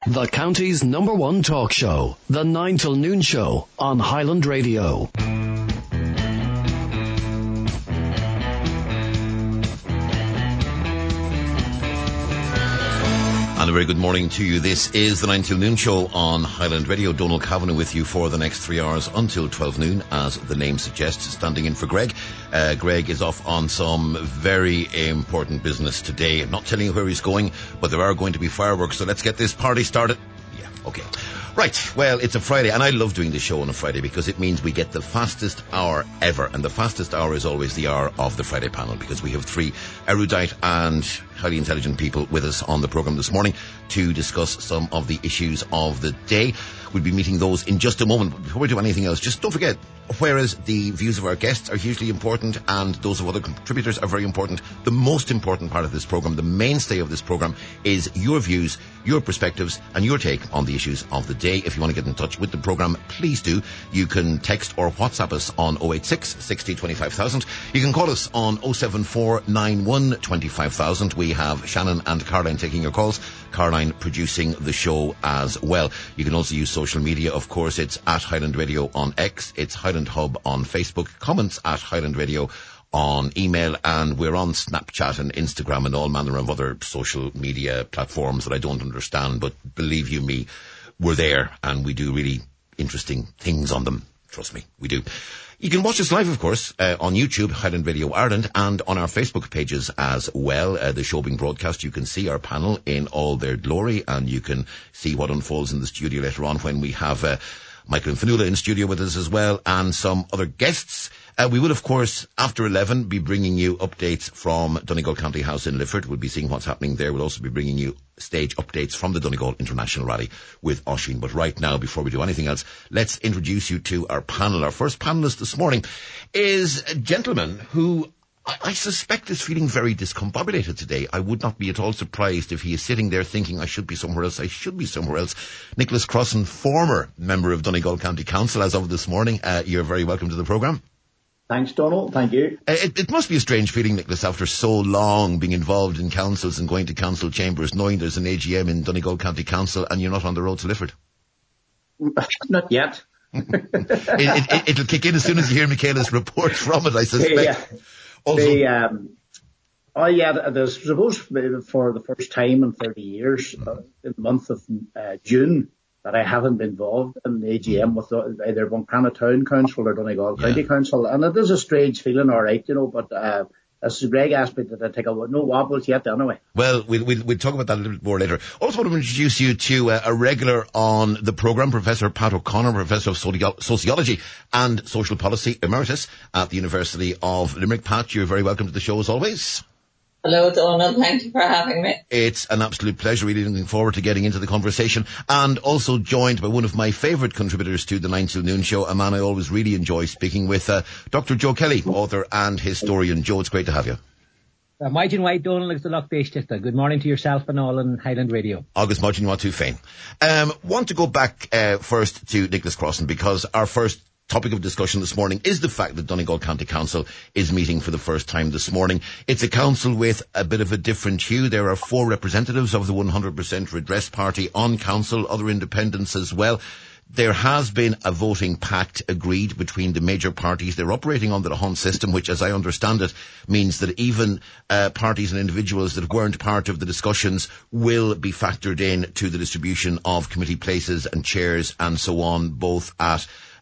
The county's #1 talk show, the 9 till noon show on Highland Radio. And a very good morning to you. This is the 9 till noon show on Highland Radio. Donald Kavanagh with you for the next 3 hours until 12 noon, as the name suggests, standing in for Greg. Greg is off on some very important business today. I'm not telling you where he's going, but there are going to be fireworks, so let's get this party started. Yeah, okay. Right, well, it's a Friday, and I love doing this show on a Friday because it means we get the fastest hour ever, and the fastest hour is always the hour of the Friday panel, because we have 3 erudite and highly intelligent people with us on the programme this morning to discuss some of the issues of the day. We'll be meeting those in just a moment. But before we do anything else, just don't forget, whereas the views of our guests are hugely important and those of other contributors are very important, the most important part of this programme, the mainstay of this programme, is your views, your perspectives and your take on the issues of the day. If you want to get in touch with the programme, please do. You can text or WhatsApp us on 086 60 25,000. You can call us on 074 91 25,000. We have Shannon and Caroline taking your calls, Caroline producing the show as well. You can also use social media, of course. It's at Highland Radio on X, it's Highland Hub on Facebook, comments at Highland Radio on email, and we're on Snapchat and Instagram and all manner of other social media platforms that I don't understand, but believe you me, we're there and we do really interesting things on them. Trust me, we do. You can watch us live, of course, on YouTube, Highland Radio Ireland, and on our Facebook pages as well. The show being broadcast, you can see our panel in all their glory, and you can see what unfolds in the studio later on when we have Michael and Fanula in studio with us as well, and some other guests. We will, of course, after 11, be bringing you updates from Donegal County House in Lifford. We'll be seeing what's happening there. We'll also be bringing you stage updates from the Donegal International Rally with Oisín. But right now, before we do anything else, let's introduce you to our panel. Our first panellist this morning is a gentleman who I suspect is feeling very discombobulated today. I would not be at all surprised if he is sitting there thinking, I should be somewhere else, I should be somewhere else. Nicholas Crossan, former member of Donegal County Council as of this morning. You're very welcome to the programme. Thanks, Donald. Thank you. It must be a strange feeling, Nicholas, after so long being involved in councils and going to council chambers, knowing there's an AGM in Donegal County Council and you're not on the road to Lifford. Not yet. It'll kick in as soon as you hear Michaela's report from it, I suspect. Yeah. There's suppose for the first time in 30 years, in the month of June, that I haven't been involved in the AGM with either Buncrana Town Council or Donegal County Council. And it is a strange feeling, all right, but as Greg asked me, did I take no wobbles yet anyway? Well, we'll talk about that a little bit more later. Also want to introduce you to a regular on the programme, Professor Pat O'Connor, Professor of Sociology and Social Policy Emeritus at the University of Limerick. Pat, you're very welcome to the show as always. Hello, Donald. Thank you for having me. It's an absolute pleasure. Really looking forward to getting into the conversation. And also joined by one of my favourite contributors to the 9 till noon show, a man I always really enjoy speaking with, Dr. Joe Kelly, author and historian. Joe, it's great to have you. Maidin White, Donald, is the luck based. Good morning to yourself and all on Highland Radio. August Maidin White, too fain. Want to go back first to Nicholas Crossan, because our first topic of discussion this morning is the fact that Donegal County Council is meeting for the first time this morning. It's a council with a bit of a different hue. There are 4 representatives of the 100% Redress Party on council, other independents as well. There has been a voting pact agreed between the major parties. They're operating under the Hunt system, which, as I understand it, means that even parties and individuals that weren't part of the discussions will be factored in to the distribution of committee places and chairs and so on, both at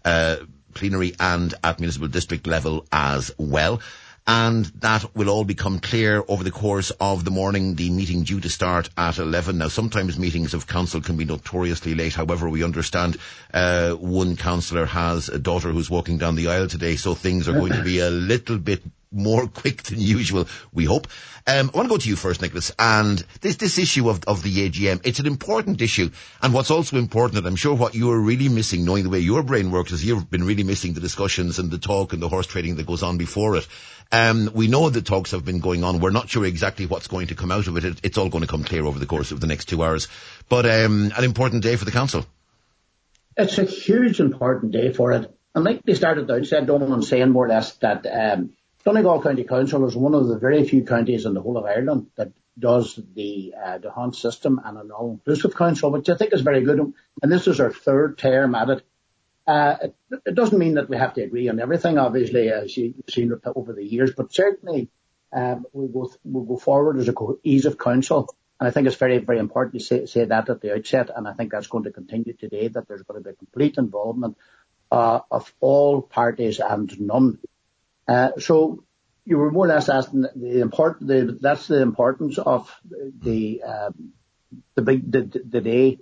plenary and at municipal district level as well. And that will all become clear over the course of the morning, the meeting due to start at 11. Now, sometimes meetings of council can be notoriously late. However, we understand one councillor has a daughter who's walking down the aisle today, so things are going to be a little bit more quick than usual, we hope. I want to go to you first, Nicholas, and this issue of the AGM, it's an important issue, and what's also important, and I'm sure what you're really missing, knowing the way your brain works, is you've been really missing the discussions and the talk and the horse trading that goes on before it. We know the talks have been going on. We're not sure exactly what's going to come out of it. It's all going to come clear over the course of the next 2 hours. But an important day for the council. It's a huge important day for it. And like they started out, said Donald, saying more or less that Donegal County Council is one of the very few counties in the whole of Ireland that does the Hunt system and an all-inclusive council, which I think is very good. And this is our third term at it. It doesn't mean that we have to agree on everything, obviously, as you've seen over the years, but certainly we'll go forward as a cohesive council. And I think it's very, very important to say that at the outset. And I think that's going to continue today, that there's going to be complete involvement of all parties and none. So you were more or less asking that's the importance of the day.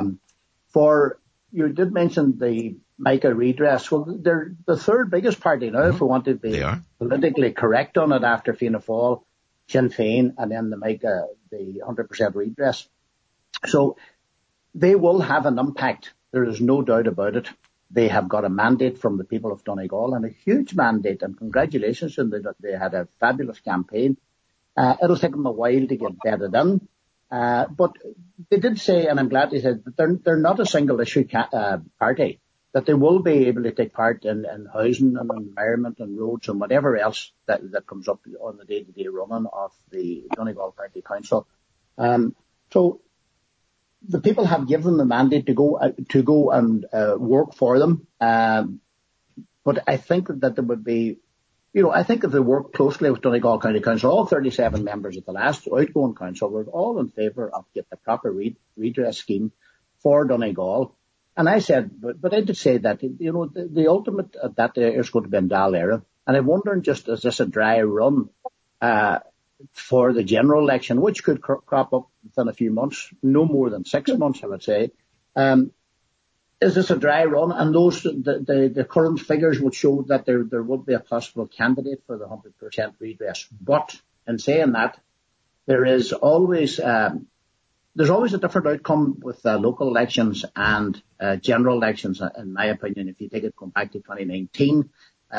You did mention the Micah redress. Well, they're the third biggest party now, if we want to be politically correct on it, after Fianna Fáil, Sinn Féin, and then the Micah, the 100% redress. So they will have an impact. There is no doubt about it. They have got a mandate from the people of Donegal, and a huge mandate, and congratulations, and they had a fabulous campaign. It'll take them a while to get bedded in. But they did say, and I'm glad they said, that they're not a single issue party, that they will be able to take part in housing and environment and roads and whatever else that comes up on the day-to-day running of the Donegal Party Council. So the people have given them the mandate to go and work for them. But I think that there would be, I think if they work closely with Donegal County Council, all 37 members of the last outgoing council were all in favour of getting a proper redress scheme for Donegal. And I said, but I did say that, the ultimate at that is going to be in Dáil. And I'm wondering, just is this a dry run for the general election, which could crop up within a few months, no more than 6 months, I would say. Is this a dry run? And the current figures would show that there would be a possible candidate for the 100% redress. But in saying that, there's always a different outcome with local elections and general elections, in my opinion. If you take it going back to 2019,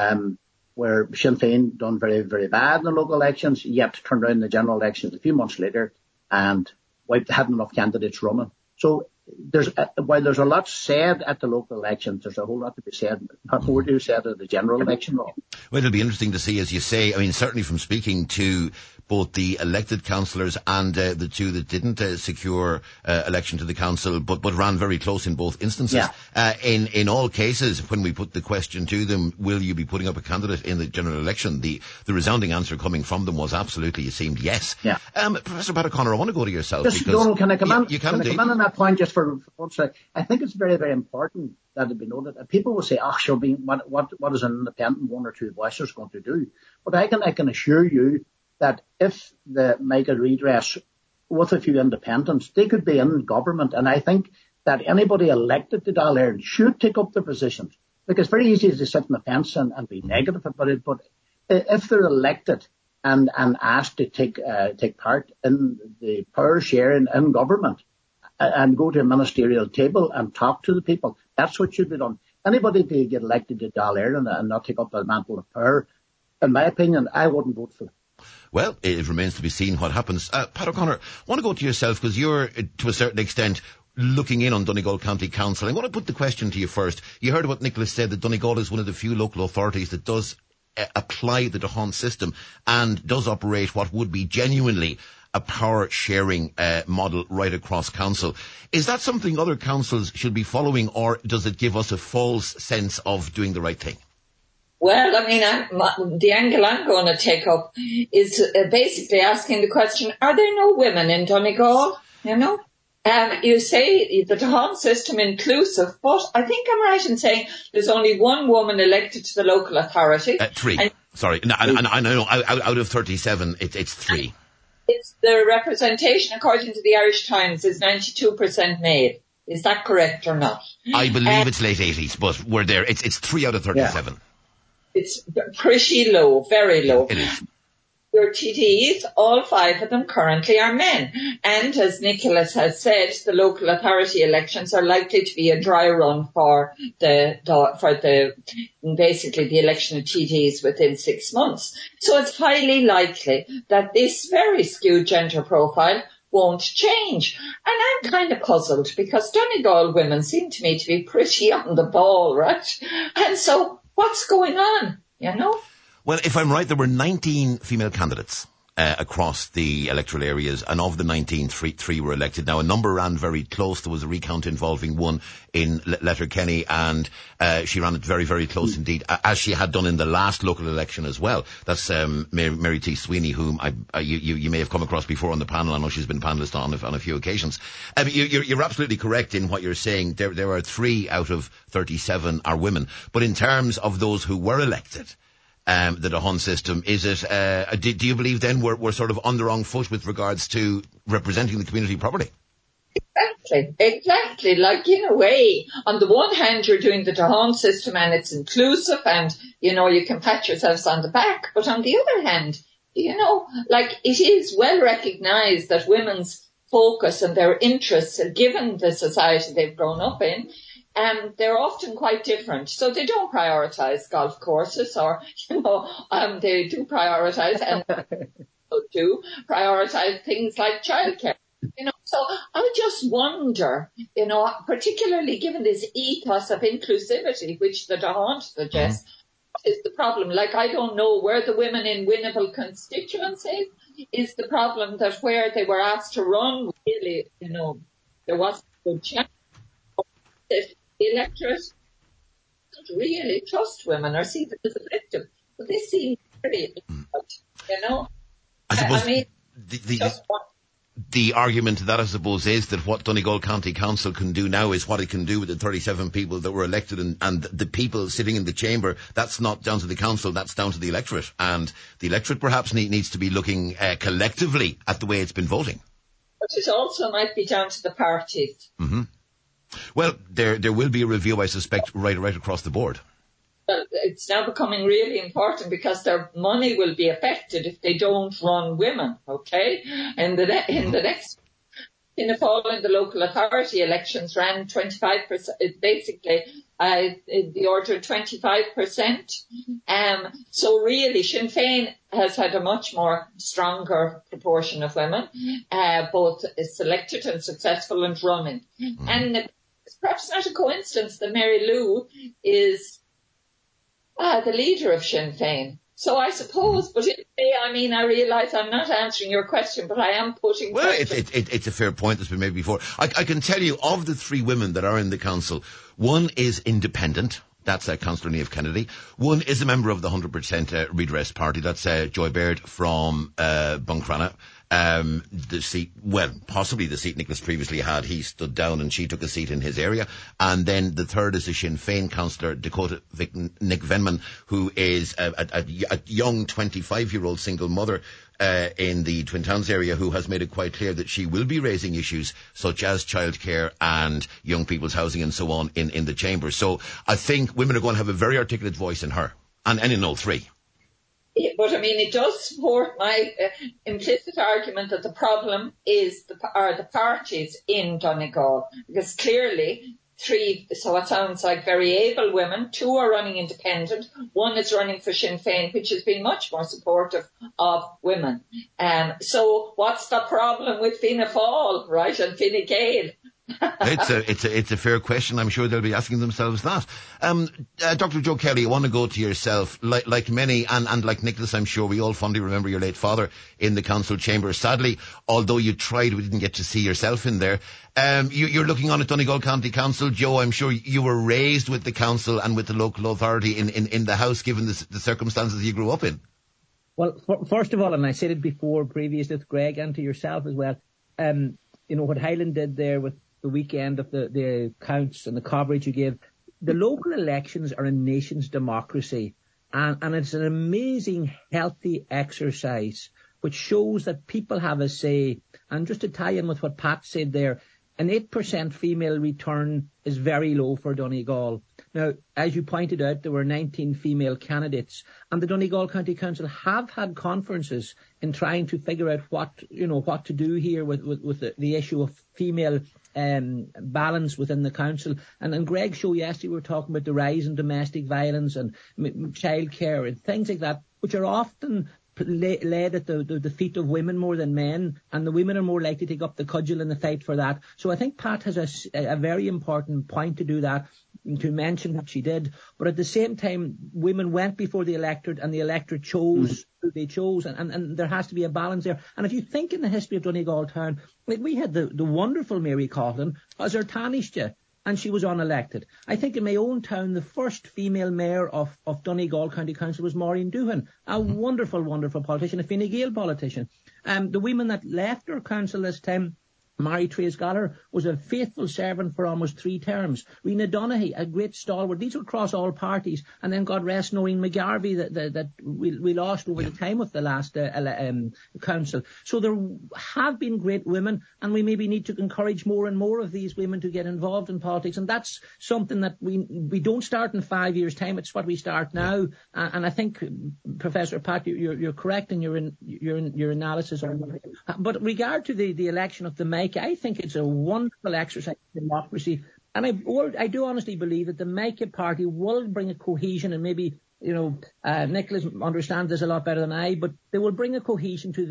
where Sinn Féin done very, very bad in the local elections, yet turned around in the general elections a few months later and hadn't enough candidates running. So while there's a lot said at the local elections, there's a whole lot to be said, not more to be said at the general election. Well, it'll be interesting to see, as you say. I mean, certainly from speaking to both the elected councillors and the two that didn't secure election to the council, but ran very close in both instances. Yeah. In all cases, when we put the question to them, will you be putting up a candidate in the general election? The resounding answer coming from them was absolutely, it seemed, yes. Yeah. Professor Pat O'Connor, I want to go to yourself. Donald, can I come in? You can come in on that point just for one second? I think it's very, very important that it be noted. People will say, what is an independent one or two voices going to do? But I can assure you that if the Micah redress with a few independents, they could be in government. And I think that anybody elected to Dáil should take up their positions. Because it's very easy to sit on the fence and be negative about it. But if they're elected and asked to take part in the power sharing in government, and go to a ministerial table and talk to the people, that's what should be done. Anybody to get elected to Dáil and not take up the mantle of power, in my opinion, I wouldn't vote for them. Well, it remains to be seen what happens. Pat O'Connor, I want to go to yourself, because you're, to a certain extent, looking in on Donegal County Council. I want to put the question to you first. You heard what Nicholas said, that Donegal is one of the few local authorities that does apply the D'Hondt system and does operate what would be genuinely a power-sharing model right across council. Is that something other councils should be following, or does it give us a false sense of doing the right thing? Well, I mean, the angle I'm going to take up is basically asking the question, are there no women in Donegal? You say the D'Hondt system inclusive, but I think I'm right in saying there's only one woman elected to the local authority. 3. Sorry. No, I know out of 37, it's 3. It's the representation, according to the Irish Times, is 92% male. Is that correct or not? I believe it's late 80s, but we're there. It's 3 out of 37. Yeah. It's pretty low, very low. It is. Your TDs, all 5 of them currently are men. And as Nicholas has said, the local authority elections are likely to be a dry run for basically the election of TDs within 6 months. So it's highly likely that this very skewed gender profile won't change. And I'm kind of puzzled, because Donegal women seem to me to be pretty on the ball, right? And so what's going on, Well, if I'm right, there were 19 female candidates. across the electoral areas, and of the 19, three were elected. Now, a number ran very close. There was a recount involving one in Letterkenny, and she ran it very, very close indeed, as she had done in the last local election as well. That's Mary T. Sweeney, whom you may have come across before on the panel. I know she's been panellist on a few occasions. You're absolutely correct in what you're saying. There are 3 out of 37 are women. But in terms of those who were elected, the Dáthán system, is it, do you believe then we're sort of on the wrong foot with regards to representing the community properly? Exactly. Like, in a way, on the one hand, you're doing the Dáthán system and it's inclusive and, you can pat yourselves on the back. But on the other hand, it is well recognised that women's focus and their interests, given the society they've grown up in, they're often quite different. So they don't prioritise golf courses or, they do prioritise and do prioritise things like childcare. So I just wonder, particularly given this ethos of inclusivity, which the Dáthán suggests, what is the problem? Like, I don't know where the women in winnable constituencies is the problem, that where they were asked to run, really, there wasn't a good chance. The electorate doesn't really trust women or see them as a victim. But this seems very, I suppose the argument to that, I suppose, is that what Donegal County Council can do now is what it can do with the 37 people that were elected, and the people sitting in the chamber. That's not down to the council, that's down to the electorate. And the electorate perhaps needs to be looking collectively at the way it's been voting. But it also might be down to the parties. Mm-hmm. Well, there will be a review, I suspect, right across the board. Well, it's now becoming really important because their money will be affected if they don't run women, okay? In the next, in the fall, in the local authority elections ran 25%, basically, in the order of 25%. So really, Sinn Féin has had a much more stronger proportion of women, both selected and successful and running. Mm-hmm. And it's perhaps not a coincidence that Mary Lou is the leader of Sinn Féin. So I suppose, but I realise I'm not answering your question, but I am putting... Well, it's a fair point that's been made before. I can tell you, of the 3 women that are in the council, one is independent. That's Councillor Niamh Kennedy. One is a member of the 100% Redress Party. That's Joy Baird from Buncrana. The seat, possibly the seat Nicholas previously had, he stood down and she took a seat in his area. And then the third is a Sinn Féin councillor, Dakota Nick Venman, who is a young 25-year-old single mother in the Twin Towns area, who has made it quite clear that she will be raising issues such as childcare and young people's housing and so on in the chamber. So I think women are going to have a very articulate voice in her, and in all 3. But it does support my implicit argument that the problem are the parties in Donegal, because clearly 3, so it sounds like very able women, 2 are running independent, 1 is running for Sinn Féin, which has been much more supportive of women. So what's the problem with Fianna Fáil, right, and Fine Gael? It's a fair question. I'm sure they'll be asking themselves that. Dr. Joe Kelly, I want to go to yourself. Like many, and like Nicholas, I'm sure we all fondly remember your late father in the council chamber. Sadly, although you tried, we didn't get to see yourself in there. You're looking on at Donegal County Council. Joe, I'm sure you were raised with the council and with the local authority in the house, given the circumstances you grew up in. Well, first of all, and I said it before, previous to Greg and to yourself as well, what Highland did there with the weekend of the counts and the coverage you give. The local elections are a nation's democracy, and it's an amazing, healthy exercise which shows that people have a say. And just to tie in with what Pat said there, an 8% female return is very low for Donegal. Now, as you pointed out, there were 19 female candidates, and the Donegal County Council have had conferences in trying to figure out what to do here with the issue of female balance within the council. And in Greg's show yesterday, we were talking about the rise in domestic violence and childcare and things like that, which are often laid at the feet of women more than men, and the women are more likely to take up the cudgel in the fight for that. So I think Pat has a very important point to do that. to mention what she did. But at the same time, women went before the electorate, and the electorate chose who they chose, and there has to be a balance there. And if you think in the history of Donegal town, like we had the wonderful Mary Coughlin as our Taoiseach, and she was unelected. I think in my own town, the first female mayor of Donegal County Council was Maureen Doohan, a wonderful, wonderful politician, a Fine Gael politician. The women that left our council this time, Mary Trace Gallagher was a faithful servant for almost 3 terms. Rena Donaghy, a great stalwart. These were across all parties. And then God rest Noreen McGarvey that we lost over the time of the last council. So there have been great women, and we maybe need to encourage more and more of these women to get involved in politics. And that's something that we don't start in 5 years' time. It's what we start now. And I think, Professor Pat, you're correct in your analysis on it. But regard to the election of the Mac, I think it's a wonderful exercise in democracy, and I do honestly believe that the Mac Party will bring a cohesion, and maybe Nicholas understands this a lot better than I, but they will bring a cohesion to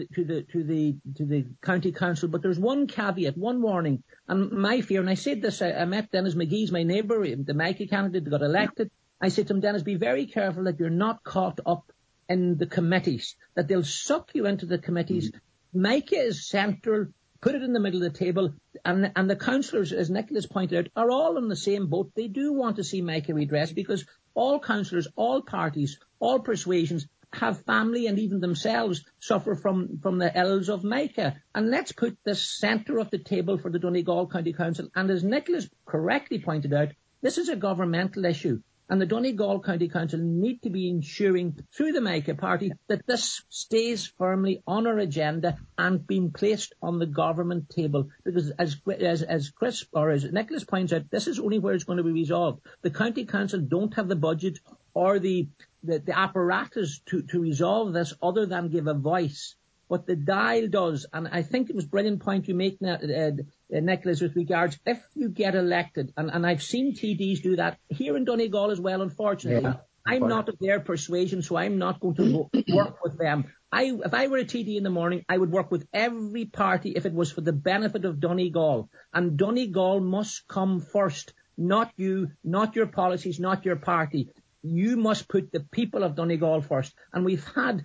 the county council. But there's one caveat, one warning, and my fear, and I said this, I met Dennis McGee's my neighbour, the Mac candidate that got elected. I said to him, Dennis, be very careful that you're not caught up in the committees, that they'll suck you into the committees. Mac is central. Put it in the middle of the table, and the councillors, as Nicholas pointed out, are all in the same boat. They do want to see Micah redressed, because all councillors, all parties, all persuasions have family and even themselves suffer from the ills of Micah. And let's put the centre of the table for the Donegal County Council. And as Nicholas correctly pointed out, this is a governmental issue. And the Donegal County Council need to be ensuring through the Micah Party that this stays firmly on our agenda and being placed on the government table. Because as Chris or as Nicholas points out, this is only where it's going to be resolved. The County Council don't have the budget or the apparatus to resolve this other than give a voice. What the Dáil does, and I think it was a brilliant point you make, Nicholas, with regards, if you get elected, and I've seen TDs do that here in Donegal as well, unfortunately. Yeah, I'm not of their persuasion, so I'm not going to work with them. If I were a TD in the morning, I would work with every party if it was for the benefit of Donegal. And Donegal must come first, not you, not your policies, not your party. You must put the people of Donegal first. And we've had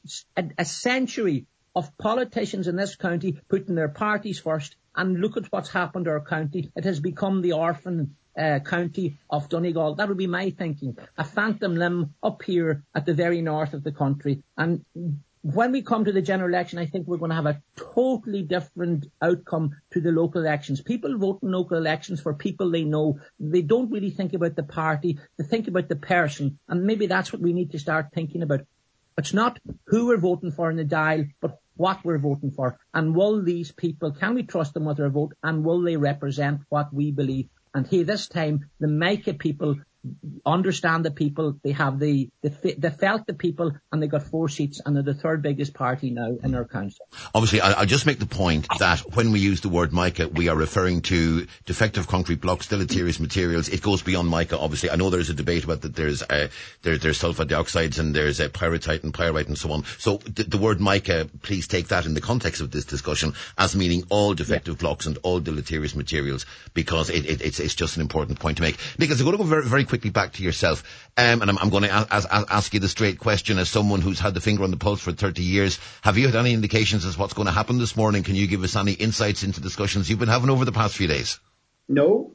a century of politicians in this county putting their parties first. And look at what's happened to our county. It has become the orphan county of Donegal. That would be my thinking. A phantom limb up here at the very north of the country. And when we come to the general election, I think we're going to have a totally different outcome to the local elections. People vote in local elections for people they know. They don't really think about the party. They think about the person. And maybe that's what we need to start thinking about. It's not who we're voting for in the Dáil, but what we're voting for. And will these people, can we trust them with their vote? And will they represent what we believe? And here this time, the Micah people understand the people. They have they felt the people, and they got 4 seats, and they're the third biggest party now in our council. Obviously, I'll just make the point that when we use the word mica, we are referring to defective concrete blocks, deleterious materials. It goes beyond mica, obviously. I know there's a debate about that. There's sulfur dioxides, and there's pyrite and pyrite and so on. So the word mica, please take that in the context of this discussion as meaning all defective blocks and all deleterious materials, because it's just an important point to make. Because I'm going to go very, very quickly back to yourself, and I'm going to ask you the straight question as someone who's had the finger on the pulse for 30 years. Have you had any indications as what's going to happen this morning? Can you give us any insights into discussions you've been having over the past few days? No.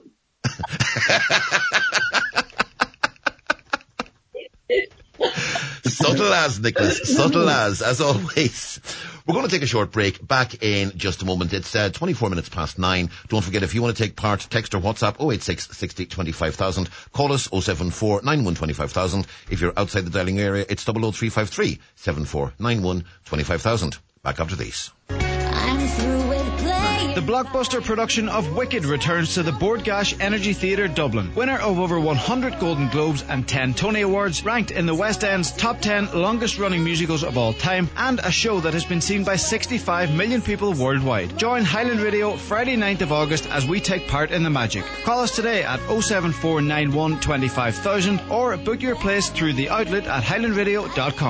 Subtle as, Nicholas. Subtle as always. We're going to take a short break. Back in just a moment. It's 24 minutes past 9. Don't forget, if you want to take part, text or WhatsApp 086 60 25,000. Call us 074 91 25,000. If you're outside the dialing area, it's 00353 74 91 25,000. Back after these. I'm through with play. The blockbuster production of Wicked returns to the Bord Gáis Energy Theatre, Dublin. Winner of over 100 Golden Globes and 10 Tony Awards, ranked in the West End's top 10 longest-running musicals of all time, and a show that has been seen by 65 million people worldwide. Join Highland Radio Friday 9th of August as we take part in the magic. Call us today at 07491 25,000 or book your place through the outlet at highlandradio.com.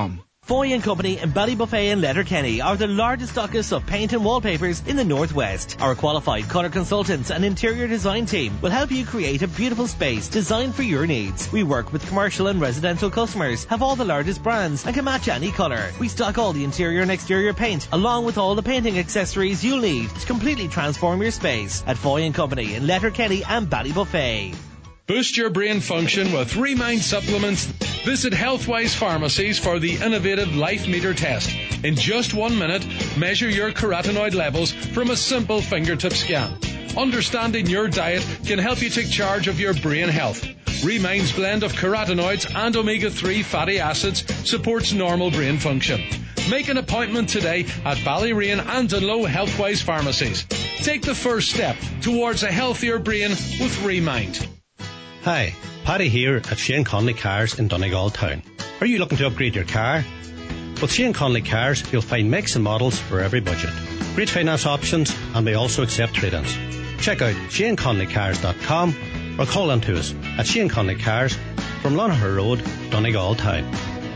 Foy & Company in Ballybuffet and Letterkenny are the largest stockists of paint and wallpapers in the Northwest. Our qualified colour consultants and interior design team will help you create a beautiful space designed for your needs. We work with commercial and residential customers, have all the largest brands and can match any colour. We stock all the interior and exterior paint along with all the painting accessories you'll need to completely transform your space at Foy & Company in Letterkenny and Ballybuffet. Boost your brain function with Remind supplements. Visit Healthwise Pharmacies for the innovative Life Meter test. In just 1 minute, measure your carotenoid levels from a simple fingertip scan. Understanding your diet can help you take charge of your brain health. Remind's blend of carotenoids and omega-3 fatty acids supports normal brain function. Make an appointment today at Ballyreen and Dunlow Healthwise Pharmacies. Take the first step towards a healthier brain with Remind. Hi, Paddy here at Shane Conley Cars in Donegal Town. Are you looking to upgrade your car? With Shane Conley Cars, you'll find makes and models for every budget. Great finance options, and we also accept trade-ins. Check out ShaneConleyCars.com or call in to us at Shane Conley Cars from Lonaher Road, Donegal Town.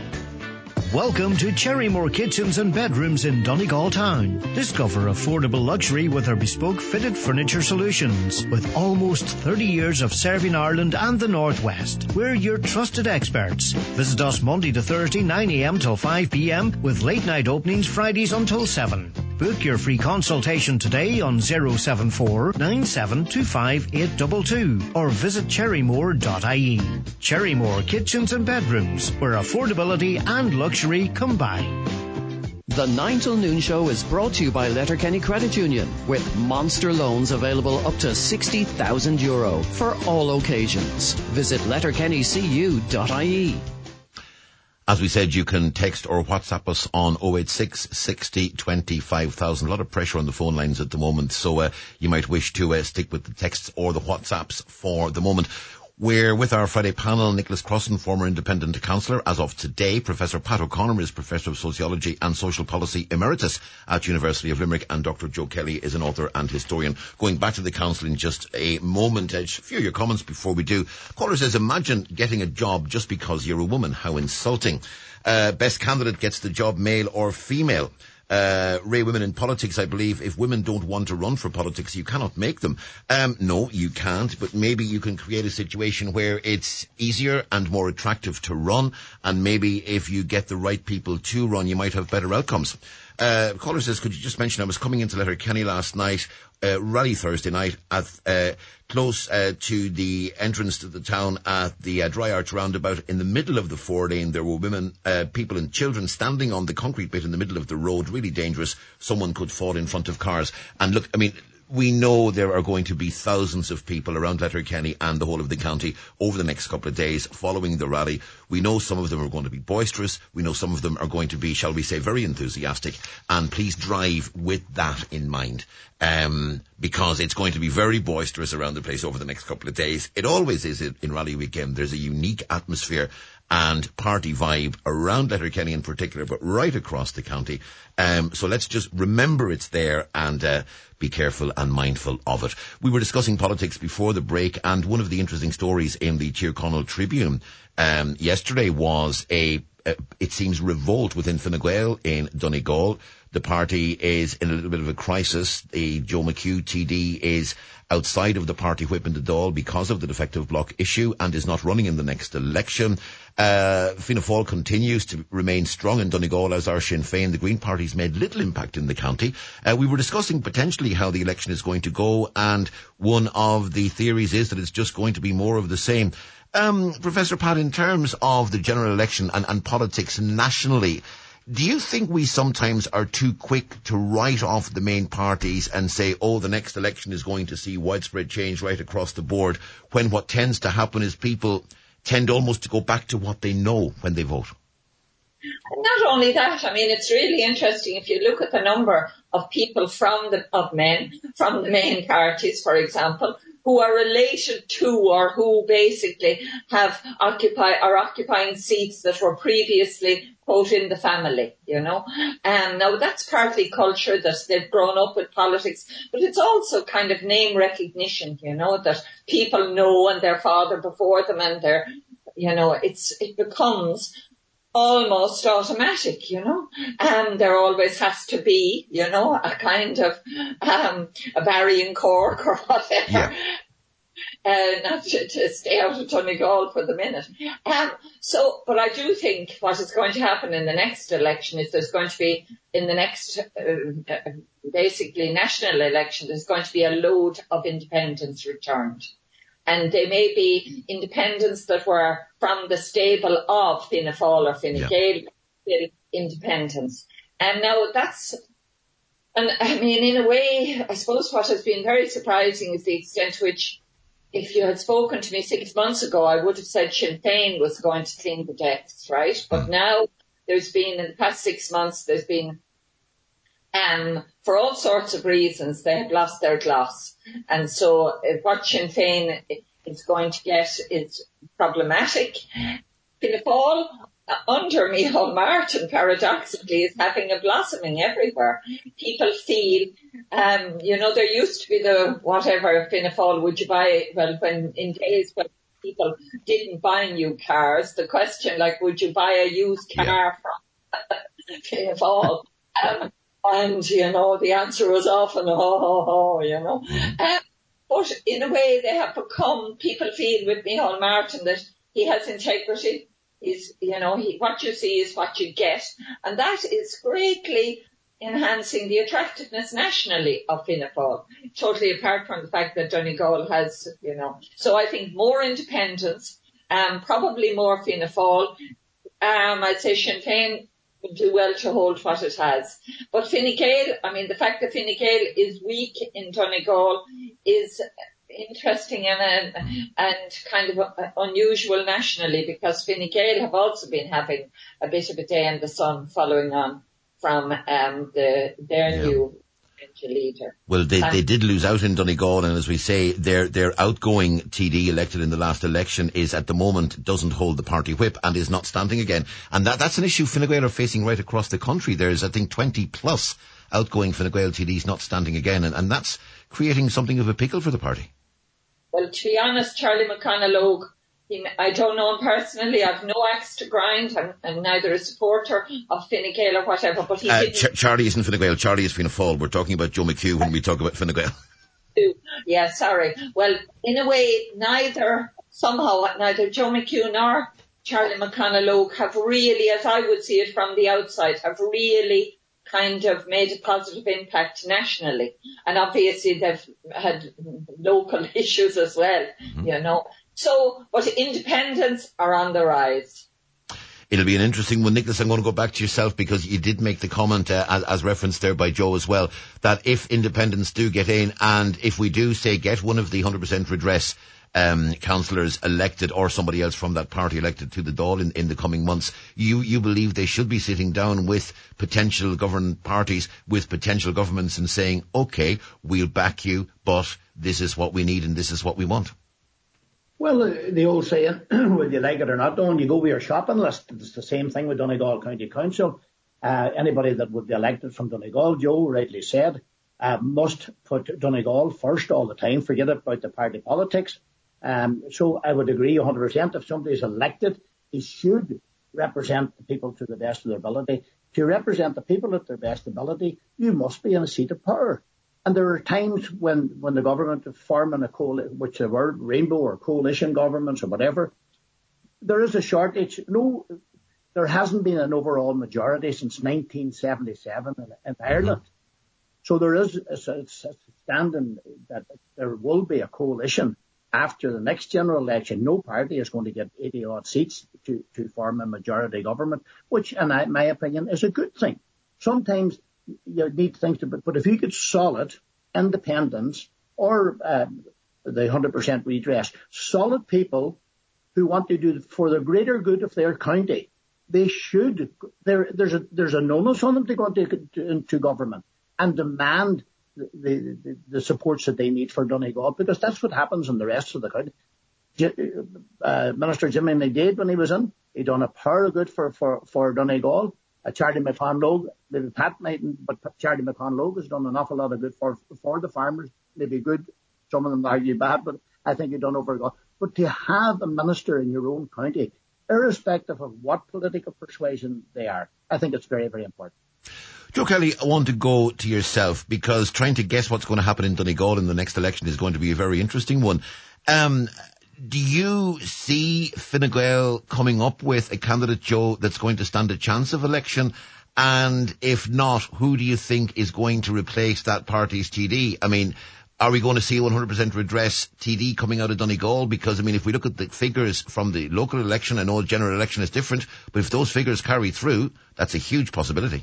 Welcome to Cherrymore Kitchens and Bedrooms in Donegal Town. Discover affordable luxury with our bespoke fitted furniture solutions. With almost 30 years of serving Ireland and the Northwest, we're your trusted experts. Visit us Monday to Thursday, 9 a.m. till 5 p.m. with late night openings Fridays until 7. Book your free consultation today on 074 9725 822 or visit cherrymore.ie. Cherrymore Kitchens and Bedrooms, where affordability and luxury combine. The 9 till noon show is brought to you by Letterkenny Credit Union, with monster loans available up to €60,000 for all occasions. Visit letterkennycu.ie. As we said, you can text or WhatsApp us on 086 60 20 5000. A lot of pressure on the phone lines at the moment, so you might wish to stick with the texts or the WhatsApps for the moment. We're with our Friday panel, Nicholas Crossan, former independent councillor. As of today, Professor Pat O'Connor is Professor of Sociology and Social Policy Emeritus at University of Limerick, and Dr. Joe Kelly is an author and historian. Going back to the council in just a moment, a few of your comments before we do. Caller says, imagine getting a job just because you're a woman. How insulting. Best candidate gets the job, male or female. Ray, women in politics, I believe if women don't want to run for politics, you cannot make them. No, you can't, but maybe you can create a situation where it's easier and more attractive to run, and maybe if you get the right people to run, you might have better outcomes. Caller says, could you just mention, I was coming into Letterkenny last night, rally Thursday night, at close to the entrance to the town at the Dry Arch roundabout. In the middle of the 4-lane, there were women, people and children standing on the concrete bit in the middle of the road, really dangerous. Someone could fall in front of cars. And look, I mean, we know there are going to be thousands of people around Letterkenny and the whole of the county over the next couple of days following the rally. We know some of them are going to be boisterous. We know some of them are going to be, shall we say, very enthusiastic. And please drive with that in mind, because it's going to be very boisterous around the place over the next couple of days. It always is in rally weekend. There's a unique atmosphere and party vibe around Letterkenny in particular, but right across the county. So let's just remember it's there and be careful and mindful of it. We were discussing politics before the break, and one of the interesting stories in the Tyrconnell Tribune yesterday was it seems, revolt within Fine Gael in Donegal. The party is in a little bit of a crisis. The Joe McHugh TD is outside of the party whip in the Dáil because of the defective bloc issue and is not running in the next election. Fianna Fáil continues to remain strong in Donegal, as are Sinn Féin. The Green Party's made little impact in the county. We were discussing potentially how the election is going to go, and one of the theories is that it's just going to be more of the same. Professor Pat, in terms of the general election and politics nationally, do you think we sometimes are too quick to write off the main parties and say, oh, the next election is going to see widespread change right across the board, when what tends to happen is people tend almost to go back to what they know when they vote? Not only that, I mean, it's really interesting if you look at the number of people of men from the main parties, for example, who are related to or who basically are occupying seats that were previously, quote, in the family, you know. Now that's partly culture, that they've grown up with politics, but it's also kind of name recognition, you know, that people know and their father before them and their, you know, it becomes almost automatic, there always has to be, a kind of, a Barry in Cork or whatever. Yeah. Not to stay out of Donegal for the minute. But I do think what is going to happen in the next election is there's going to be, in the next, basically national election, there's going to be a load of independents returned. And they may be independents that were from the stable of Fianna Fáil or Fine Gael, still independents. And now and I mean, in a way, I suppose what has been very surprising is the extent to which, if you had spoken to me 6 months ago, I would have said Sinn Féin was going to clean the decks, right? But now there's been, in the past 6 months, there's been, for all sorts of reasons, they have lost their gloss. And so what Sinn Féin is going to get is problematic. Fianna Fáil, under Micheál Martin, paradoxically, is having a blossoming everywhere. People feel, there used to be the whatever Fianna Fáil, would you buy, when in days when people didn't buy new cars, the question like, would you buy a used car from Fianna Fáil? And, the answer was often, but in a way they have become, people feel with Micheál Martin that he has integrity. What you see is what you get. And that is greatly enhancing the attractiveness nationally of Fianna Fáil. Totally apart from the fact that Donegal has, So I think more independence, probably more Fianna Fáil. I'd say Sinn Féin would do well to hold what it has. But Fine Gael, the fact that Fine Gael is weak in Donegal is interesting and kind of unusual nationally, because Fine Gael have also been having a bit of a day in the sun following on from their new leader. Well, they did lose out in Donegal, and as we say, their outgoing TD elected in the last election is at the moment doesn't hold the party whip and is not standing again. And that's an issue Fine Gael are facing right across the country. There's, I think, 20 plus outgoing Fine Gael TDs not standing again, and that's creating something of a pickle for the party. Well, to be honest, Charlie McConalogue, I don't know him personally. I've no axe to grind. I'm neither a supporter of Fine Gael or whatever. But Charlie isn't Fine Gael. Charlie is Fianna Fáil. We're talking about Joe McHugh when we talk about Fine Gael. Yeah, sorry. Well, in a way, neither Joe McHugh nor Charlie McConalogue have really, as I would see it from the outside, have really kind of made a positive impact nationally. And obviously they've had local issues as well, So, but independents are on the rise. It'll be an interesting one. Nicholas, I'm going to go back to yourself because you did make the comment, as referenced there by Joe as well, that if independents do get in and if we do, say, get one of the 100% redress councillors elected or somebody else from that party elected to the Dáil in the coming months, you believe they should be sitting down with potential government parties, with potential governments and saying, OK, we'll back you, but this is what we need and this is what we want. Well, the old saying, whether you like it or not, Don, you go with your shopping list. It's the same thing with Donegal County Council. Anybody that would be elected from Donegal, Joe rightly said, must put Donegal first all the time, forget about the party politics. So I would agree 100%. If somebody is elected, he should represent the people to the best of their ability. To represent the people at their best ability, you must be in a seat of power. And there are times when the government is forming a coalition, which the word rainbow or coalition governments or whatever, there is a shortage. No, there hasn't been an overall majority since 1977 in Ireland. So there is a standing that there will be a coalition after the next general election. No party is going to get 80 odd seats to form a majority government, which in my opinion is a good thing. Sometimes you need things but if you get solid independence or the 100% redress, solid people who want to do for the greater good of their county, they should. There's a onus on them to go into government and demand the supports that they need for Donegal, because that's what happens in the rest of the county. Minister Jimmy McDade, when he was in, he done a power of good for Donegal. Charlie McConalogue, maybe Pat mightn't, but Charlie McConalogue has done an awful lot of good for the farmers. Maybe good, some of them argue bad, but I think he's done overall. But to have a minister in your own county irrespective of what political persuasion they are. I think it's very, very important. Joe Kelly, I want to go to yourself, because trying to guess what's going to happen in Donegal in the next election is going to be a very interesting one. Do you see Fine Gael coming up with a candidate, Joe, that's going to stand a chance of election? And if not, who do you think is going to replace that party's TD? I mean, are we going to see 100% redress TD coming out of Donegal? Because, I mean, if we look at the figures from the local election, I know the general election is different, but if those figures carry through, that's a huge possibility.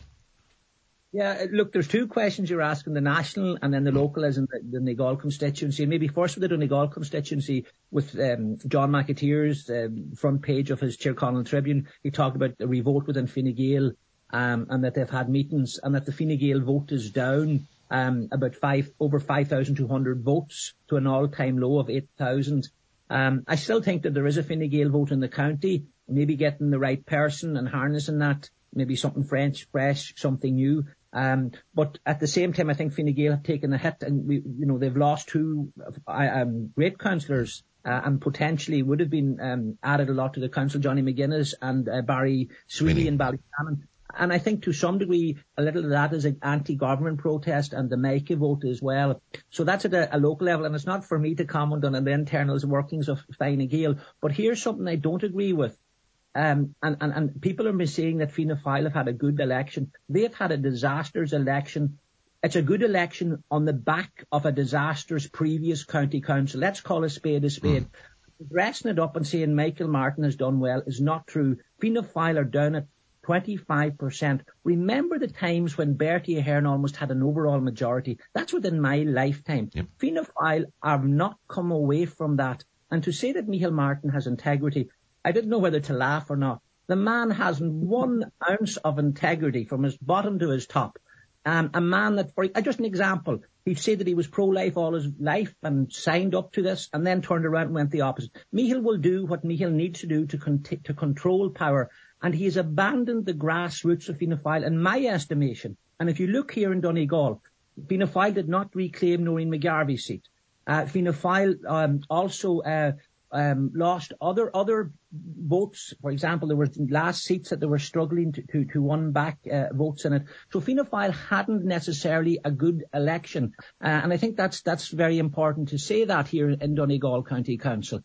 Yeah, look, there's two questions you're asking, the national and then the local, as in the Donegal constituency. And maybe first with the Donegal constituency, with John McAteer's front page of his Tyrconnell Tribune, he talked about the revote within Fine Gael, and that they've had meetings, and that the Fine Gael vote is down about over 5,200 votes to an all-time low of 8,000. I still think that there is a Fine Gael vote in the county, maybe getting the right person and harnessing that, maybe something fresh, something new. But at the same time, I think Fine Gael have taken a hit, and they've lost two great councillors, and potentially would have been added a lot to the council, Johnny McGuinness and Barry Sweeney in Ballyshannon. And I think to some degree, a little of that is an anti-government protest, and the Maika vote as well. So that's at a local level, and it's not for me to comment on the internal workings of Fine Gael. But here's something I don't agree with. And people are saying that Fianna Fáil have had a good election. They've had a disastrous election. It's a good election on the back of a disastrous previous county council. Let's call a spade a spade. Dressing it up and saying Michael Martin has done well is not true. Fianna Fáil are down at 25%. Remember the times when Bertie Ahern almost had an overall majority. That's within my lifetime. Yep. Fianna Fáil have not come away from that. And to say that Michael Martin has integrity, I didn't know whether to laugh or not. The man hasn't 1 ounce of integrity from his bottom to his top. A man that, just an example, he said that he was pro-life all his life and signed up to this, and then turned around and went the opposite. Michael will do what Michael needs to do to control power, and he has abandoned the grassroots of Fianna Fáil, in my estimation. And if you look here in Donegal, Fianna Fáil did not reclaim Noreen McGarvey's seat. Fianna Fáil also lost other votes. For example, there were last seats that they were struggling to win back votes in it. So Fianna Fáil hadn't necessarily a good election, and I think that's very important to say that here in Donegal County Council.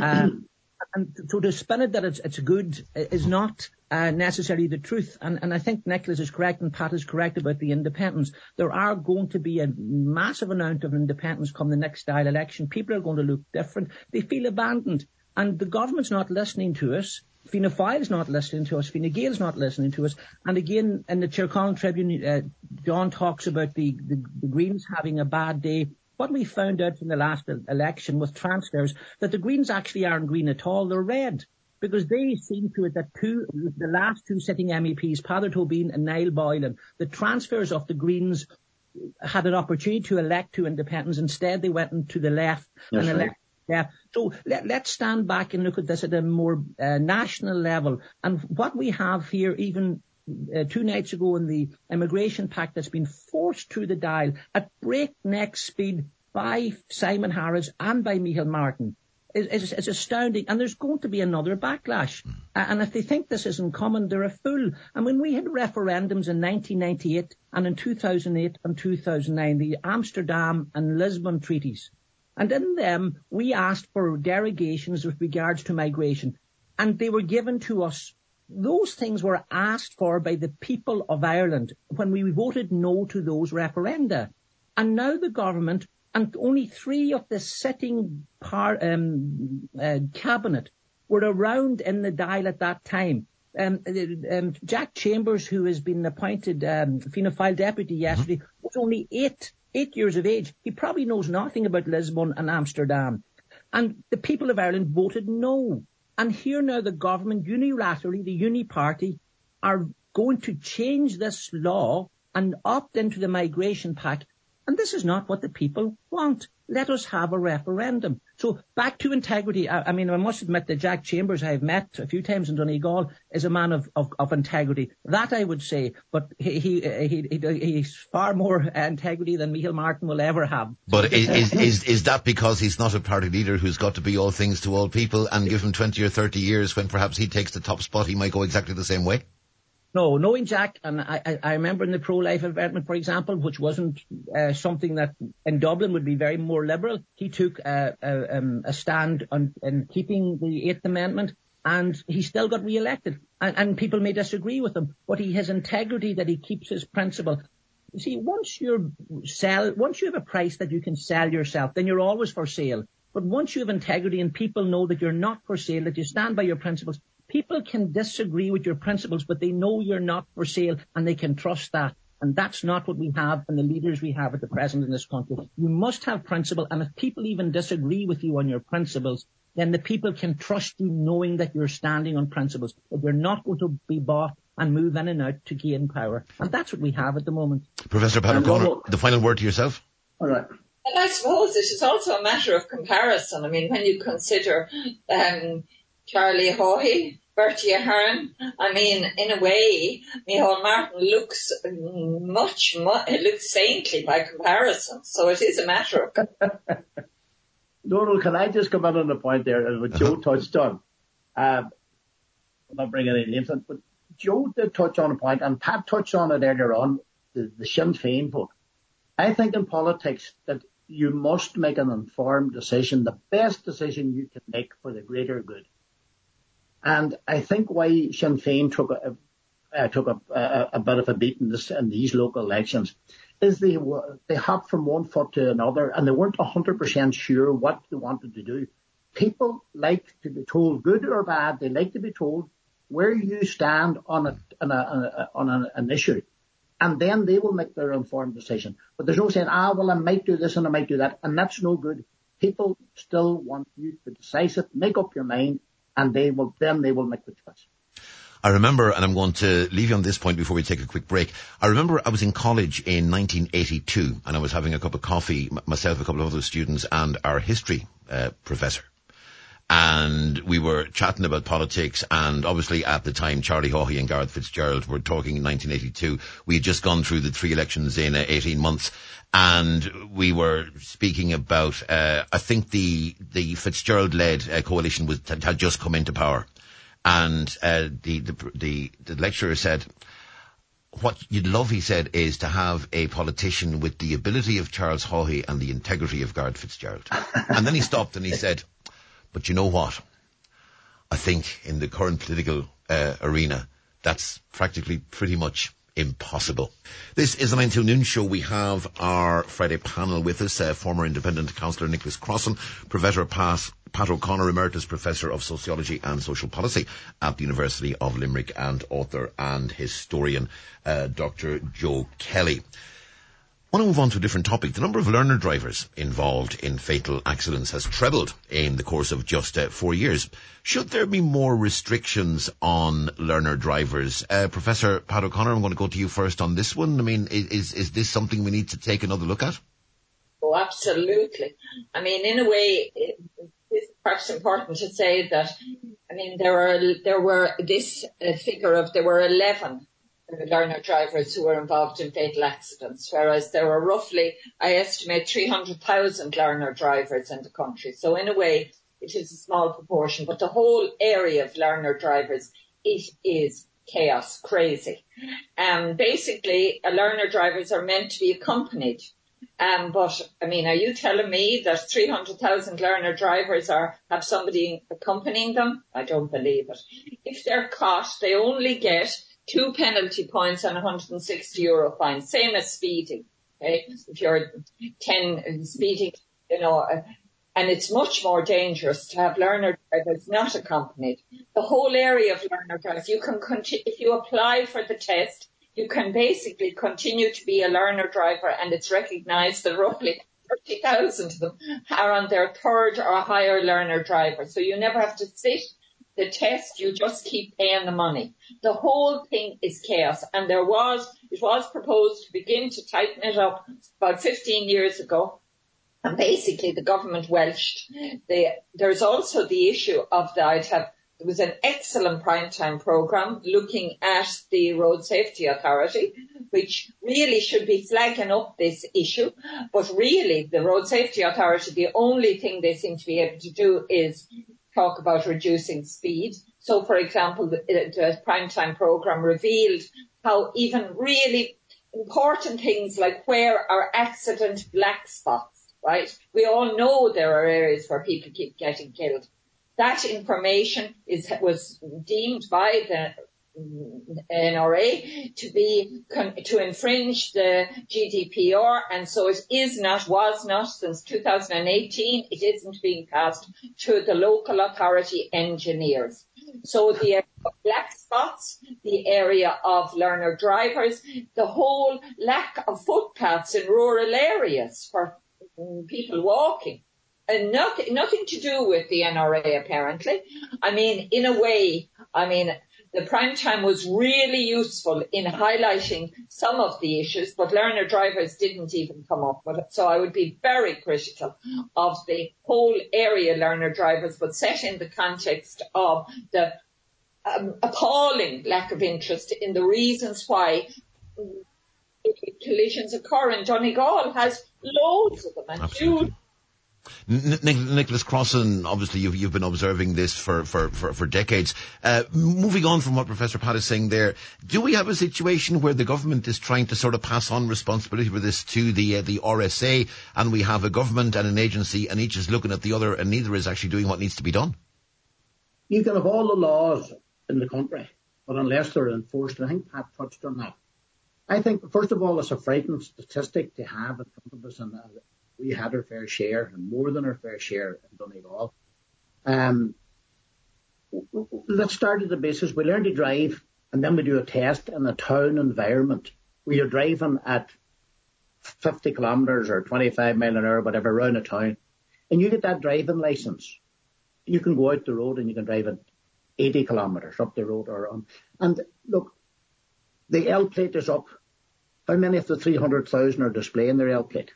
And so to spin it that it's good is not necessarily the truth. And I think Nicholas is correct and Pat is correct about the independents. There are going to be a massive amount of independents come the next style election. People are going to look different. They feel abandoned. And the government's not listening to us. Fianna Fáil is not listening to us. Fine Gael is not listening to us. And again, in the Tyrconnell Tribune, John talks about the Greens having a bad day. What we found out from the last election with transfers, that the Greens actually aren't green at all, they're red. Because they seem to it that the last two sitting MEPs, Peadar Tóibín and Niall Boylan, the transfers of the Greens had an opportunity to elect two independents. Instead, they went into the left and elected. Yeah. So let's stand back and look at this at a more national level. And what we have here, even 2 nights ago in the immigration pact that's been forced through the dial at breakneck speed by Simon Harris and by Michael Martin, is astounding. And there's going to be another backlash. And if they think this isn't common, they're a fool. And when we had referendums in 1998 and in 2008 and 2009, the Amsterdam and Lisbon treaties, and in them we asked for derogations with regards to migration, and they were given to us. Those things were asked for by the people of Ireland when we voted no to those referenda. And now the government, and only 3 of the sitting cabinet were around in the dial at that time. Jack Chambers, who has been appointed Fianna Fáil deputy yesterday, was only 8 years of age. He probably knows nothing about Lisbon and Amsterdam. And the people of Ireland voted no. And here now the government unilaterally, the Uni Party, are going to change this law and opt into the migration pact. And this is not what the people want. let us have a referendum. So back to integrity. I mean, I must admit that Jack Chambers, I've met a few times in Donegal, is a man of integrity. That I would say, but he's far more integrity than Micheál Martin will ever have. But is that because he's not a party leader who's got to be all things to all people, and give him 20 or 30 years when perhaps he takes the top spot, he might go exactly the same way? No, knowing Jack, and I remember in the pro-life event, for example, which wasn't something that in Dublin would be very more liberal, he took a stand on keeping the Eighth Amendment, and he still got re-elected. And people may disagree with him, but he has integrity that he keeps his principle. You see, once you have a price that you can sell yourself, then you're always for sale. But once you have integrity and people know that you're not for sale, that you stand by your principles, people can disagree with your principles, but they know you're not for sale and they can trust that. And that's not what we have and the leaders we have at the present in this country. You must have principle, and if people even disagree with you on your principles, then the people can trust you knowing that you're standing on principles, that you're not going to be bought and move in and out to gain power. And that's what we have at the moment. Professor Pat O'Connor, the final word to yourself. All right. And I suppose it is also a matter of comparison. I mean, when you consider Charlie Haughey, Bertie Ahern, I mean, in a way, Micheál Martin looks looks saintly by comparison. So it is a matter of... Donald, can I just come in on the point there what Joe touched on? I'm not bringing any names in, but Joe did touch on a point, and Pat touched on it earlier on, the Sinn Féin vote. I think in politics that you must make an informed decision, the best decision you can make for the greater good. And I think why Sinn Féin took a bit of a beating in these local elections is they hopped from one foot to another, and they weren't 100% sure what they wanted to do. People like to be told, good or bad, they like to be told where you stand on an issue. And then they will make their informed decision. But there's no saying, well, I might do this and I might do that. And that's no good. People still want you to decide it, make up your mind, and they will make the choice. I remember, and I'm going to leave you on this point before we take a quick break. I remember I was in college in 1982, and I was having a cup of coffee, myself, a couple of other students, and our history professor. And we were chatting about politics, and obviously at the time Charlie Haughey and Gareth Fitzgerald were talking in 1982. We had just gone through the 3 elections in 18 months, and we were speaking about, I think the Fitzgerald-led coalition had just come into power. And the lecturer said, what you'd love, he said, is to have a politician with the ability of Charles Haughey and the integrity of Gareth Fitzgerald. And then he stopped and he said, but you know what? I think in the current political arena, that's practically pretty much impossible. This is the 9 till noon show. We have our Friday panel with us, former independent councillor Nicholas Crossan, Professor Pat O'Connor, Emeritus Professor of Sociology and Social Policy at the University of Limerick, and author and historian Dr. Joe Kelly. I want to move on to a different topic. The number of learner drivers involved in fatal accidents has trebled in the course of just 4 years. Should there be more restrictions on learner drivers? Professor Pat O'Connor, I'm going to go to you first on this one. I mean, is this something we need to take another look at? Oh, absolutely. I mean, in a way, it's perhaps important to say that, I mean, there were 11 learner drivers who were involved in fatal accidents, whereas there were roughly, I estimate, 300,000 learner drivers in the country. So in a way, it is a small proportion, but the whole area of learner drivers, it is chaos, crazy. Basically, learner drivers are meant to be accompanied. But, I mean, are you telling me that 300,000 learner drivers have somebody accompanying them? I don't believe it. If they're caught, they only get 2 penalty points and €160 fine, same as speeding. Okay? If you're 10 speeding, and it's much more dangerous to have learner drivers not accompanied. The whole area of learner drivers, you can if you apply for the test, you can basically continue to be a learner driver, and it's recognised that roughly 30,000 of them are on their 3rd or higher learner driver. So you never have to sit the test, you just keep paying the money. The whole thing is chaos, and it was proposed to begin to tighten it up about 15 years ago. And basically the government welched. There's also the issue of there was an excellent primetime programme looking at the Road Safety Authority, which really should be flagging up this issue. But really, the Road Safety Authority, the only thing they seem to be able to do is talk about reducing speed. So, for example, the primetime programme revealed how even really important things like where are accident black spots, right? We all know there are areas where people keep getting killed. That information was deemed by the NRA to infringe the GDPR, and so it was not since 2018. It isn't being passed to the local authority engineers. So the area of black spots, the area of learner drivers, the whole lack of footpaths in rural areas for people walking. And nothing to do with the NRA, apparently. I mean, in a way, the prime time was really useful in highlighting some of the issues, but learner drivers didn't even come up with it. So I would be very critical of the whole area learner drivers, but set in the context of the appalling lack of interest in the reasons why collisions occur. And Donegal has loads of them. And absolutely. Nicholas Crossan, obviously you've been observing this for decades. Moving on from what Professor Pat is saying there, do we have a situation where the government is trying to sort of pass on responsibility for this to the RSA, and we have a government and an agency, and each is looking at the other, and neither is actually doing what needs to be done? You can have all the laws in the country, but unless they're enforced, I think Pat touched on that. I think, first of all, it's a frightening statistic to have in front of us, and we had our fair share, and more than our fair share in Donegal. Let's start at the basis. We learn to drive, and then we do a test in a town environment where you're driving at 50 kilometres or 25 mile an hour, whatever, around a town, and you get that driving licence. You can go out the road and you can drive at 80 kilometres up the road or on. And look, the L plate is up. How many of the 300,000 are displaying their L plate?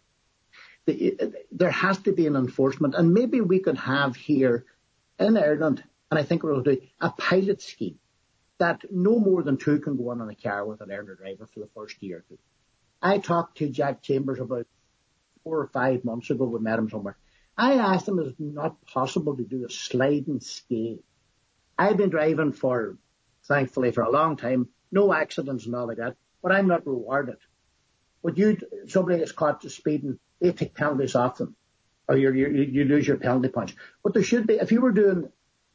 There has to be an enforcement, and maybe we could have here in Ireland, and I think we'll do a pilot scheme that no more than 2 can go on in a car with a learner driver for the first year or 2. I talked to Jack Chambers about 4 or 5 months ago. We met him somewhere. I asked him, is it not possible to do a sliding scale? I've been driving thankfully for a long time, no accidents and all like that, but I'm not rewarded. But somebody is caught speeding, they take penalties off them, or you lose your penalty points. But there should be, if you were doing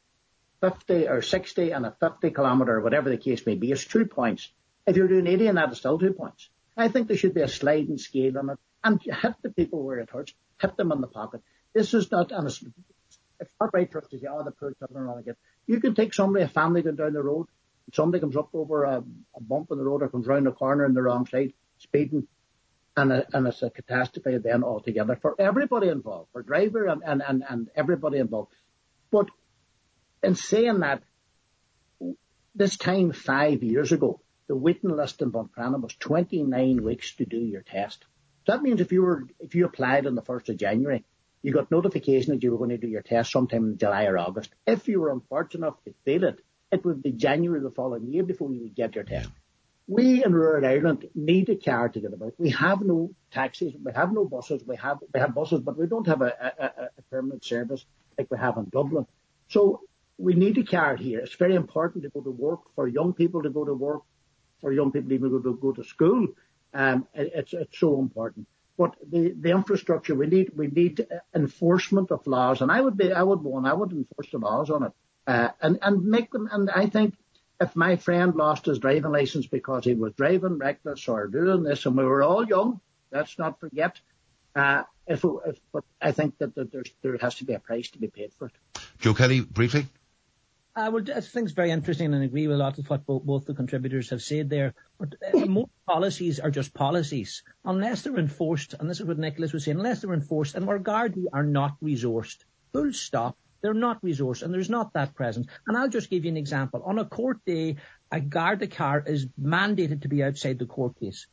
50 or 60 and a 50 kilometre, or whatever the case may be, it's 2 points. If you're doing 80 and that, it's still 2 points. I think there should be a sliding scale on it, and hit the people where it hurts, hit them in the pocket. This is not, and it's not right for us to say, the poor children are on again. You can take a family going down the road, somebody comes up over a bump in the road or comes round a corner on the wrong side, speeding, and it's a catastrophe then altogether for everybody involved, for driver and everybody involved. But in saying that, this time 5 years ago, the waiting list in Buncrana was 29 weeks to do your test. That means if you applied on the 1st of January, you got notification that you were going to do your test sometime in July or August. If you were unfortunate enough to fail it, it would be January the following year before you would get your test. We in rural Ireland need a car to get about. We have no taxis, we have no buses, we have buses, but we don't have a permanent service like we have in Dublin. So we need a car here. It's very important to go to work, for young people to go to work, for young people even to go to school. It's so important. But the infrastructure, we need enforcement of laws, and I would enforce the laws on it, and make them. And I think if my friend lost his driving licence because he was driving reckless or doing this, and we were all young, let's not forget. But I think that there has to be a price to be paid for it. Joe Kelly, briefly. Well, I think it's very interesting, and I agree with a lot of what both the contributors have said there. But most policies are just policies. Unless they're enforced, and this is what Nicholas was saying, unless they're enforced, and our Gardaí are not resourced. Full stop. They're not resourced, and there's not that presence. And I'll just give you an example. On a court day, a Garda car is mandated to be outside the courthouse.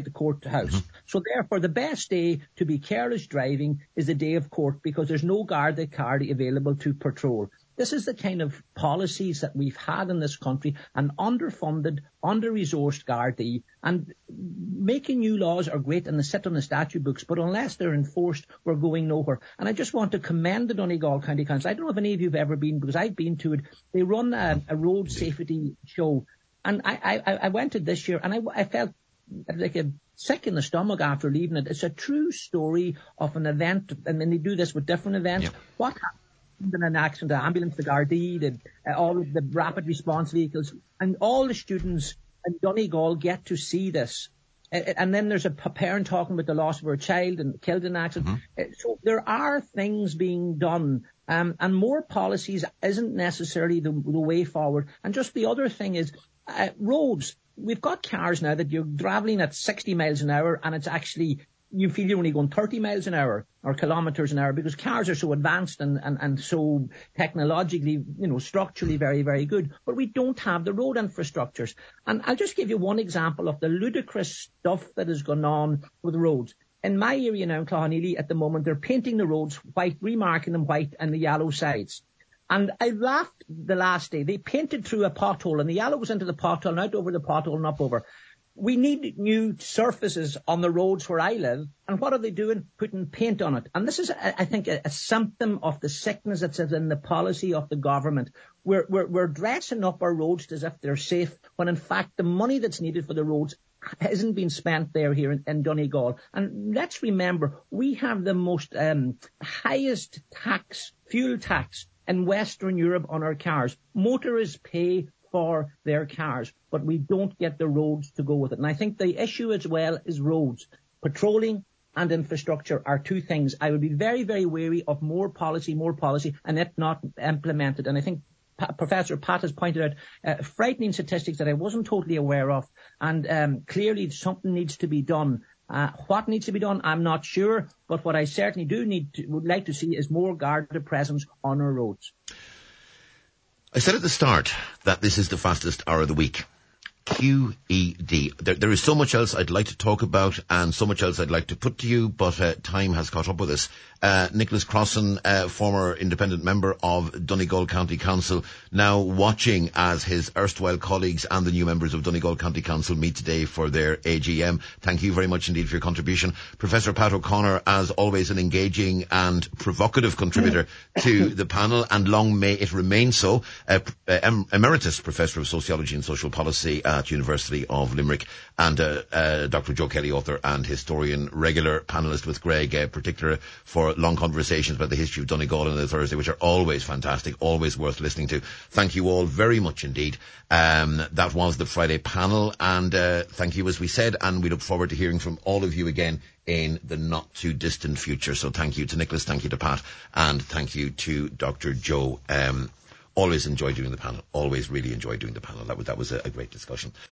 So therefore, the best day to be careless driving is the day of court, because there's no Garda car available to patrol. This is the kind of policies that we've had in this country, an underfunded, under-resourced Gardaí, and making new laws are great and they sit on the statute books, but unless they're enforced, we're going nowhere. And I just want to commend the Donegal County Council. I don't know if any of you have ever been, because I've been to it. They run a road safety show, and I went to this year, and I felt like a sick in the stomach after leaving it. It's a true story of an event, and then they do this with different events. Yep. What happened in an accident, the ambulance, the Gardaí, all of the rapid response vehicles, and all the students in Donegal get to see this. And then there's a parent talking about the loss of her child and killed in an accident. Mm-hmm. So there are things being done, and more policies isn't necessarily the way forward. And just the other thing is roads. We've got cars now that you're travelling at 60 miles an hour, and it's actually, you feel you're only going 30 miles an hour or kilometres an hour, because cars are so advanced and so technologically, structurally very, very good. But we don't have the road infrastructures. And I'll just give you one example of the ludicrous stuff that has gone on with roads. In my area now in Cloughaneely at the moment, they're painting the roads white, remarking them white and the yellow sides. And I laughed the last day. They painted through a pothole, and the yellow was into the pothole and out over the pothole and up over. We need new surfaces on the roads where I live. And what are they doing? Putting paint on it. And this is, I think, a symptom of the sickness that's in the policy of the government. We're dressing up our roads as if they're safe, when in fact the money that's needed for the roads hasn't been spent here in Donegal. And let's remember, we have the most highest fuel tax in Western Europe on our cars. Motorists pay for their cars, but we don't get the roads to go with it. And I think the issue as well is roads. Patrolling and infrastructure are two things. I would be very, very wary of more policy, and it not implemented. And I think Professor Pat has pointed out frightening statistics that I wasn't totally aware of. And clearly something needs to be done. What needs to be done, I'm not sure. But what I certainly would like to see is more Garda presence on our roads. I said at the start that this is the fastest hour of the week. QED. There is so much else I'd like to talk about and so much else I'd like to put to you, but time has caught up with us. Nicholas Crossan, former independent member of Donegal County Council, now watching as his erstwhile colleagues and the new members of Donegal County Council meet today for their AGM. Thank you very much indeed for your contribution. Professor Pat O'Connor, as always, an engaging and provocative contributor to the panel, and long may it remain so. Emeritus Professor of Sociology and Social Policy at University of Limerick, and Dr. Joe Kelly, author and historian, regular panellist with Greg, particular for long conversations about the history of Donegal on a Thursday, which are always fantastic, always worth listening to. Thank you all very much indeed. That was the Friday panel, and thank you, as we said, and we look forward to hearing from all of you again in the not too distant future. So thank you to Nicholas, thank you to Pat, and thank you to Dr. Joe. Always enjoy doing the panel. Always really enjoy doing the panel. That was a great discussion.